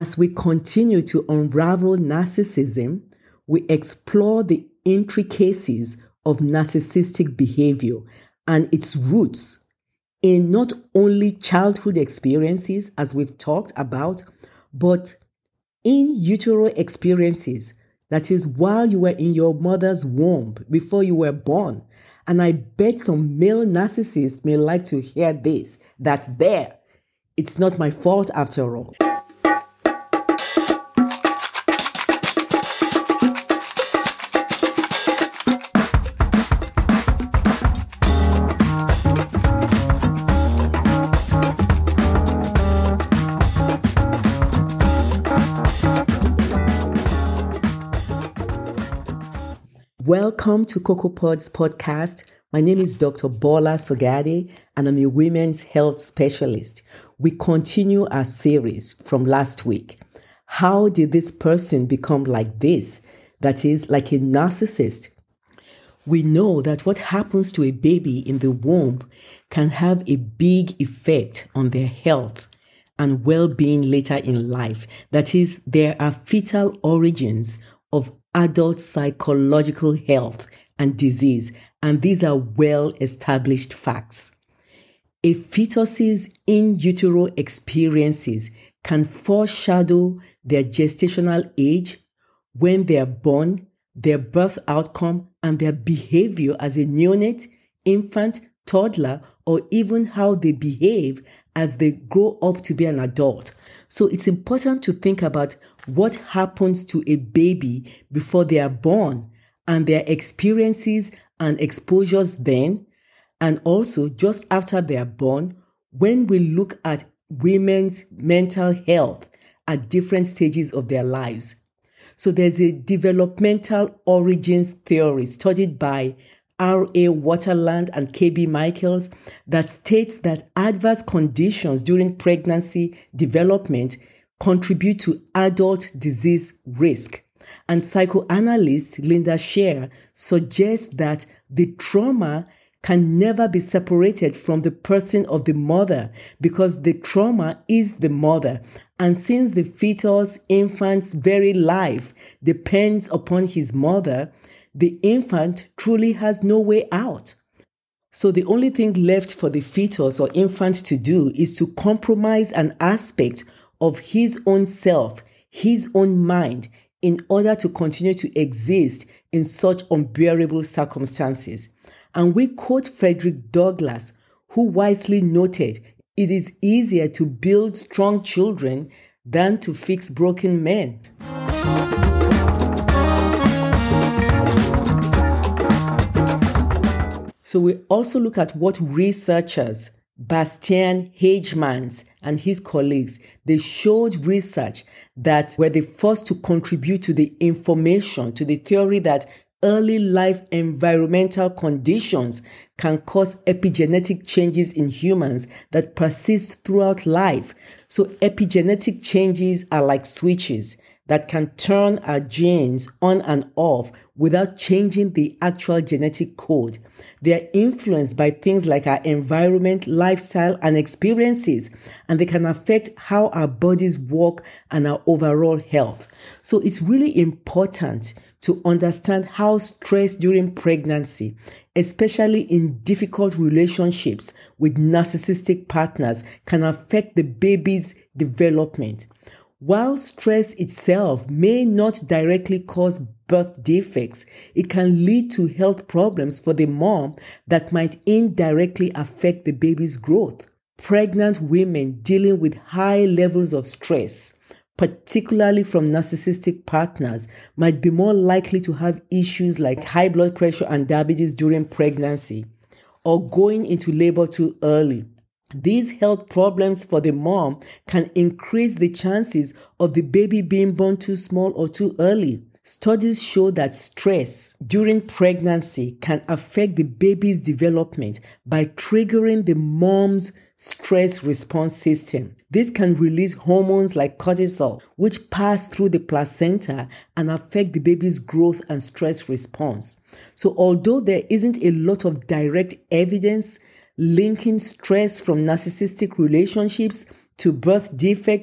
As we continue to unravel narcissism, we explore the intricacies of narcissistic behavior and its roots in not only childhood experiences, as we've talked about, but in utero experiences. That is, while you were in your mother's womb, before you were born. And I bet some male narcissists may like to hear this, that it's not my fault after all. Welcome to CocoaPod's podcast. My name is Dr. Bola Sogade, and I'm a women's health specialist. We continue our series from last week. How did this person become like this? That is, like a narcissist. We know that what happens to a baby in the womb can have a big effect on their health and well-being later in life. That is, there are fetal origins of adult psychological health and disease, and these are well-established facts. A fetus's in utero experiences can foreshadow their gestational age, when they are born, their birth outcome, and their behavior as a neonate, infant, toddler, or even how they behave as they grow up to be an adult. So it's important to think about what happens to a baby before they are born and their experiences and exposures then, and also just after they are born, when we look at women's mental health at different stages of their lives. So there's a developmental origins theory studied by R.A. Waterland and K.B. Michaels that states that adverse conditions during pregnancy development contribute to adult disease risk. And psychoanalyst Linda Scher suggests that the trauma can never be separated from the person of the mother because the trauma is the mother. And since the fetus, infant's very life depends upon his mother, the infant truly has no way out. So the only thing left for the fetus or infant to do is to compromise an aspect of his own self, his own mind, in order to continue to exist in such unbearable circumstances. And we quote Frederick Douglass, who wisely noted, "It is easier to build strong children than to fix broken men." So we also look at what researchers, Bastian Hagemans and his colleagues, they showed research that were the first to contribute to the information, to the theory that early life environmental conditions can cause epigenetic changes in humans that persist throughout life. So epigenetic changes are like switches that can turn our genes on and off without changing the actual genetic code. They are influenced by things like our environment, lifestyle, and experiences, and they can affect how our bodies work and our overall health. So it's really important to understand how stress during pregnancy, especially in difficult relationships with narcissistic partners, can affect the baby's development. While stress itself may not directly cause birth defects, it can lead to health problems for the mom that might indirectly affect the baby's growth. Pregnant women dealing with high levels of stress, particularly from narcissistic partners, might be more likely to have issues like high blood pressure and diabetes during pregnancy, or going into labor too early. These health problems for the mom can increase the chances of the baby being born too small or too early. Studies show that stress during pregnancy can affect the baby's development by triggering the mom's stress response system. This can release hormones like cortisol, which pass through the placenta and affect the baby's growth and stress response. So although there isn't a lot of direct evidence linking stress from narcissistic relationships to birth defects,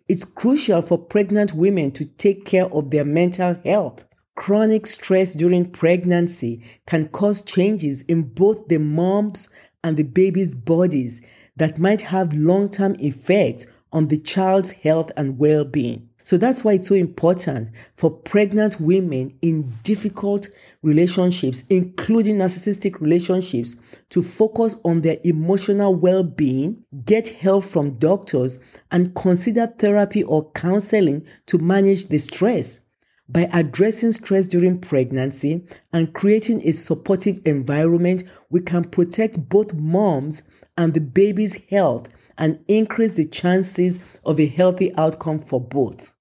It's crucial for pregnant women to take care of their mental health. Chronic stress during pregnancy can cause changes in both the mom's and the baby's bodies that might have long-term effects on the child's health and well-being. So that's why it's so important for pregnant women in difficult relationships, including narcissistic relationships, to focus on their emotional well-being, get help from doctors, and consider therapy or counseling to manage the stress. By addressing stress during pregnancy and creating a supportive environment, we can protect both moms and the baby's health and increase the chances of a healthy outcome for both.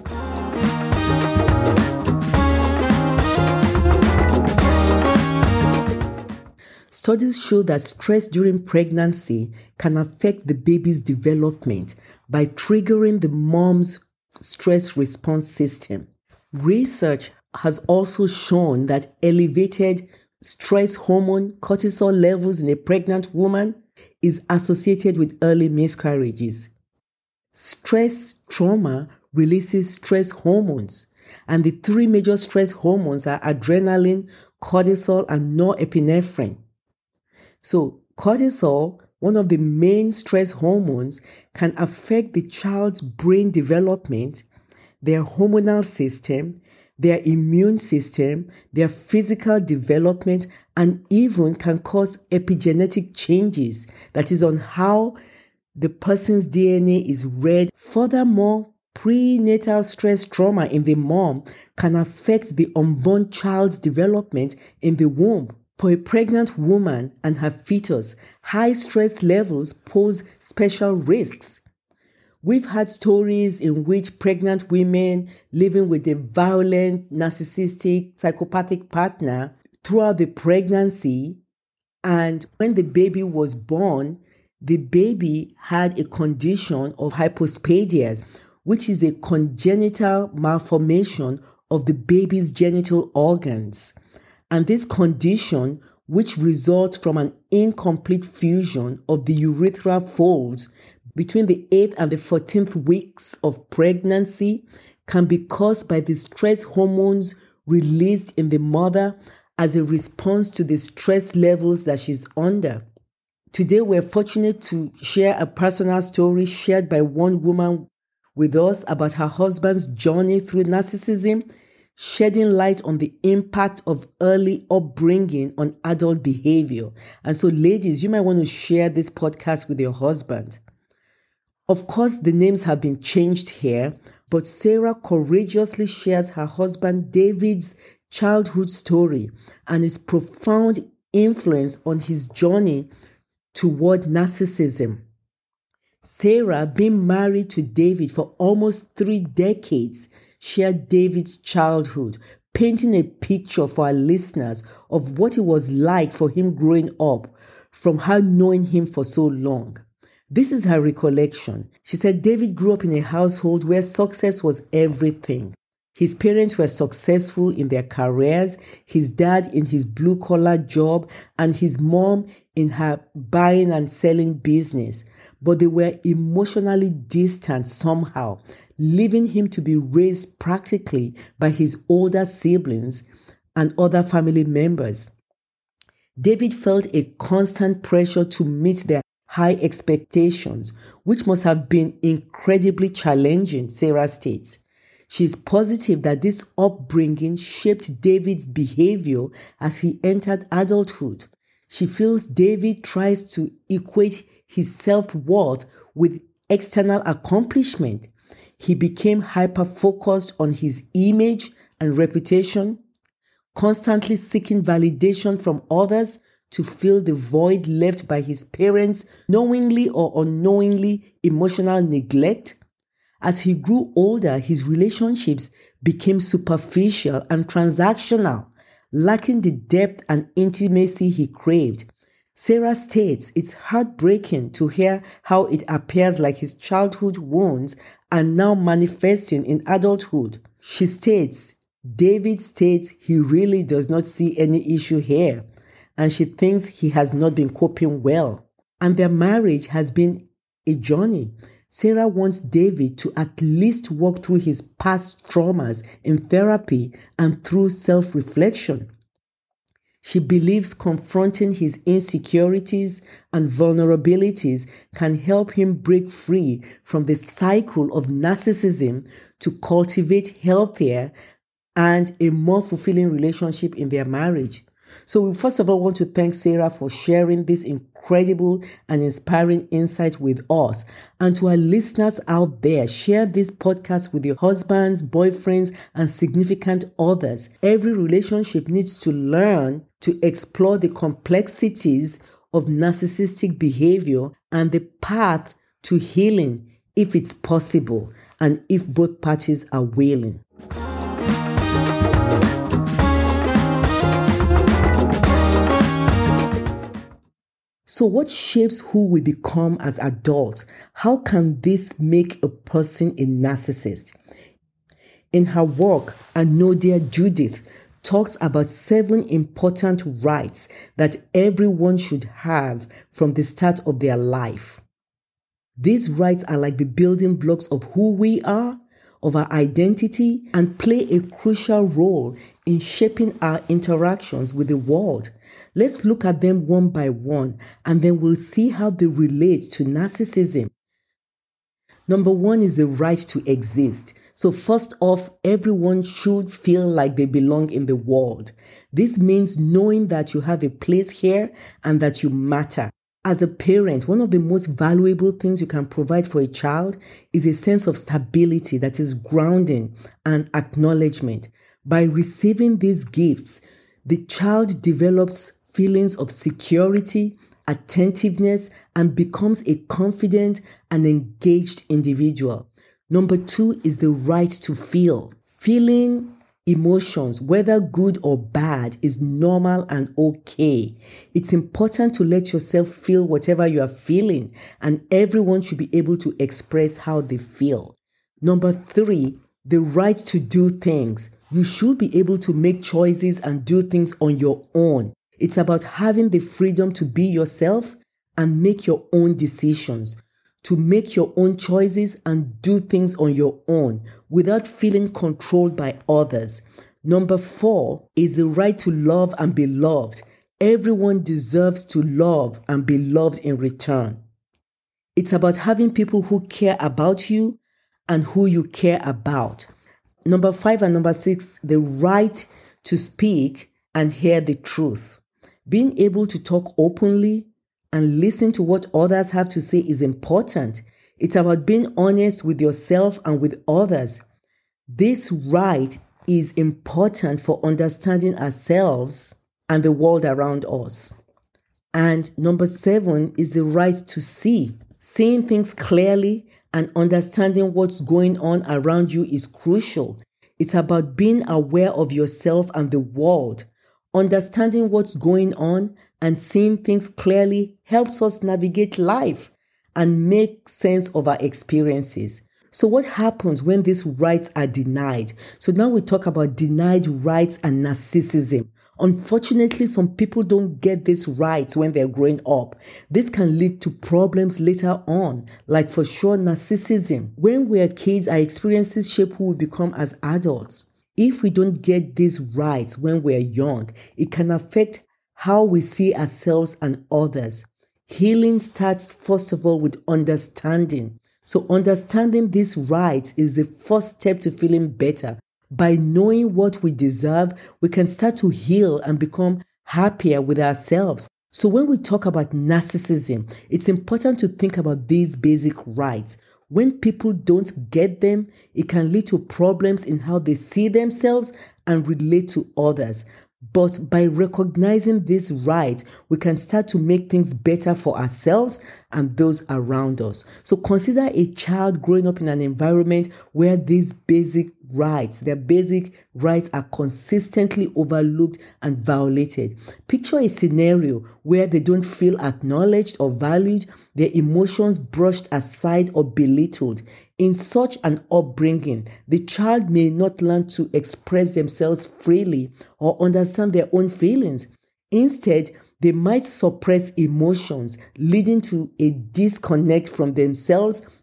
Studies show that stress during pregnancy can affect the baby's development by triggering the mom's stress response system. Research has also shown that elevated stress hormone cortisol levels in a pregnant woman is associated with early miscarriages. Stress trauma releases stress hormones, and the three major stress hormones are adrenaline, cortisol, and norepinephrine. So, cortisol, one of the main stress hormones, can affect the child's brain development, their hormonal system, their immune system, their physical development, and even can cause epigenetic changes, that is, on how the person's DNA is read. Furthermore, prenatal stress trauma in the mom can affect the unborn child's development in the womb. For a pregnant woman and her fetus, high stress levels pose special risks. We've had stories in which pregnant women living with a violent, narcissistic, psychopathic partner throughout the pregnancy, and when the baby was born, the baby had a condition of hypospadias, which is a congenital malformation of the baby's genital organs. And this condition, which results from an incomplete fusion of the urethral folds between the 8th and the 14th weeks of pregnancy, can be caused by the stress hormones released in the mother as a response to the stress levels that she's under. Today, we're fortunate to share a personal story shared by one woman with us about her husband's journey through narcissism, shedding light on the impact of early upbringing on adult behavior. And so, ladies, you might want to share this podcast with your husband. Of course, the names have been changed here, but Sarah courageously shares her husband David's childhood story and his profound influence on his journey toward narcissism. Sarah, being married to David for almost 3 decades, shared David's childhood, painting a picture for our listeners of what it was like for him growing up from her knowing him for so long. This is her recollection. She said David grew up in a household where success was everything. His parents were successful in their careers, his dad in his blue-collar job, and his mom in her buying and selling business. But they were emotionally distant somehow, leaving him to be raised practically by his older siblings and other family members. David felt a constant pressure to meet their high expectations, which must have been incredibly challenging, Sarah states. She is positive that this upbringing shaped David's behavior as he entered adulthood. She feels David tries to equate his self-worth with external accomplishment. He became hyper-focused on his image and reputation, constantly seeking validation from others to fill the void left by his parents' knowingly or unknowingly emotional neglect. As he grew older, his relationships became superficial and transactional, lacking the depth and intimacy he craved. Sarah states it's heartbreaking to hear how it appears like his childhood wounds are now manifesting in adulthood. She states, David states he really does not see any issue here, and she thinks he has not been coping well. And their marriage has been a journey. Sarah wants David to at least walk through his past traumas in therapy and through self-reflection. She believes confronting his insecurities and vulnerabilities can help him break free from the cycle of narcissism to cultivate healthier and a more fulfilling relationship in their marriage. So we first of all want to thank Sarah for sharing this incredible and inspiring insight with us. And to our listeners out there, share this podcast with your husbands, boyfriends, and significant others. Every relationship needs to learn to explore the complexities of narcissistic behavior and the path to healing if it's possible and if both parties are willing. So what shapes who we become as adults? How can this make a person a narcissist? In her work, Anodia Judith talks about 7 important rights that everyone should have from the start of their life. These rights are like the building blocks of who we are, of our identity, and play a crucial role in shaping our interactions with the world. Let's look at them one by one, and then we'll see how they relate to narcissism. Number 1 is the right to exist. So first off, everyone should feel like they belong in the world. This means knowing that you have a place here and that you matter. As a parent, one of the most valuable things you can provide for a child is a sense of stability that is grounding and acknowledgement. By receiving these gifts, the child develops feelings of security, attentiveness, and becomes a confident and engaged individual. Number 2 is the right to feel. Feeling emotions, whether good or bad, is normal and okay. It's important to let yourself feel whatever you are feeling, and everyone should be able to express how they feel. Number 3, the right to do things. You should be able to make choices and do things on your own. It's about having the freedom to be yourself and make your own decisions, to make your own choices and do things on your own without feeling controlled by others. Number 4 is the right to love and be loved. Everyone deserves to love and be loved in return. It's about having people who care about you and who you care about. Number 5 and number 6, the right to speak and hear the truth. Being able to talk openly and listen to what others have to say is important. It's about being honest with yourself and with others. This right is important for understanding ourselves and the world around us. And number 7 is the right to see. Seeing things clearly and understanding what's going on around you is crucial. It's about being aware of yourself and the world. Understanding what's going on and seeing things clearly helps us navigate life and make sense of our experiences. So what happens when these rights are denied? So now we talk about denied rights and narcissism. Unfortunately, some people don't get these rights when they're growing up. This can lead to problems later on, like for sure narcissism. When we're kids, our experiences shape who we become as adults. If we don't get these rights when we're young, it can affect how we see ourselves and others. Healing starts first of all with understanding. So understanding these rights is the first step to feeling better. By knowing what we deserve, we can start to heal and become happier with ourselves. So when we talk about narcissism, it's important to think about these basic rights. When people don't get them, it can lead to problems in how they see themselves and relate to others. But by recognizing these rights, we can start to make things better for ourselves and those around us. So consider a child growing up in an environment where these their basic rights are consistently overlooked and violated. Picture a scenario where they don't feel acknowledged or valued, their emotions brushed aside or belittled. In such an upbringing, the child may not learn to express themselves freely or understand their own feelings. Instead, they might suppress emotions, leading to a disconnect from themselves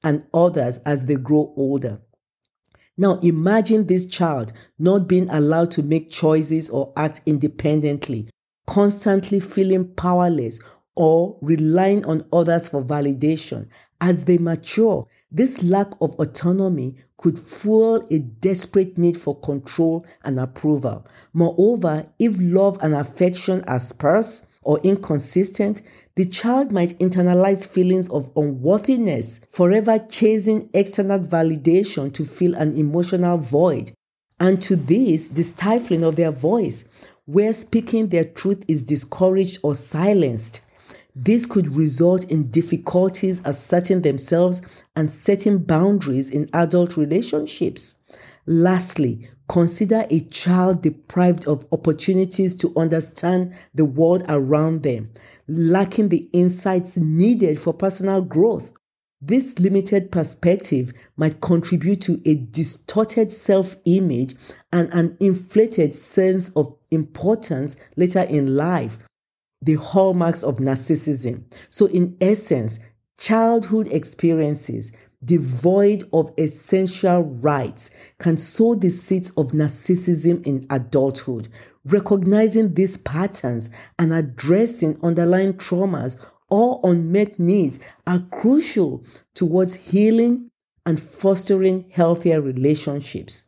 and others as they grow older. Now, imagine this child not being allowed to make choices or act independently, constantly feeling powerless or relying on others for validation. As they mature, this lack of autonomy could fuel a desperate need for control and approval. Moreover, if love and affection are sparse or inconsistent, the child might internalize feelings of unworthiness, forever chasing external validation to fill an emotional void. And to this, the stifling of their voice, where speaking their truth is discouraged or silenced. This could result in difficulties asserting themselves and setting boundaries in adult relationships. Lastly, consider a child deprived of opportunities to understand the world around them, lacking the insights needed for personal growth. This limited perspective might contribute to a distorted self-image and an inflated sense of importance later in life, the hallmarks of narcissism. So, in essence, childhood experiences devoid of essential rights can sow the seeds of narcissism in adulthood. Recognizing these patterns and addressing underlying traumas or unmet needs are crucial towards healing and fostering healthier relationships.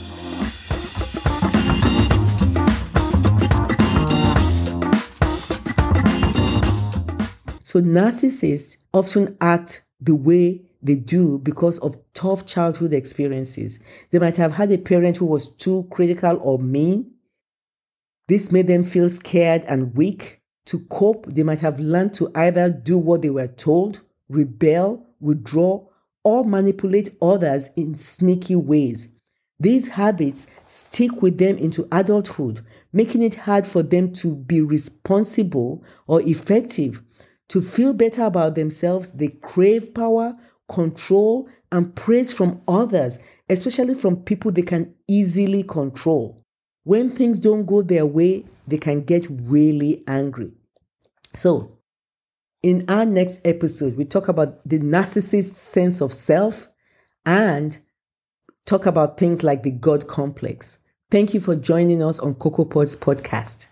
So narcissists often act the way they do because of tough childhood experiences. They might have had a parent who was too critical or mean. This made them feel scared and weak. To cope, they might have learned to either do what they were told, rebel, withdraw, or manipulate others in sneaky ways. These habits stick with them into adulthood, making it hard for them to be responsible or effective. To feel better about themselves, they crave power, control, and praise from others, especially from people they can easily control. When things don't go their way, they can get really angry. So, in our next episode, we talk about the narcissist's sense of self and talk about things like the God complex. Thank you for joining us on CocoaPods podcast.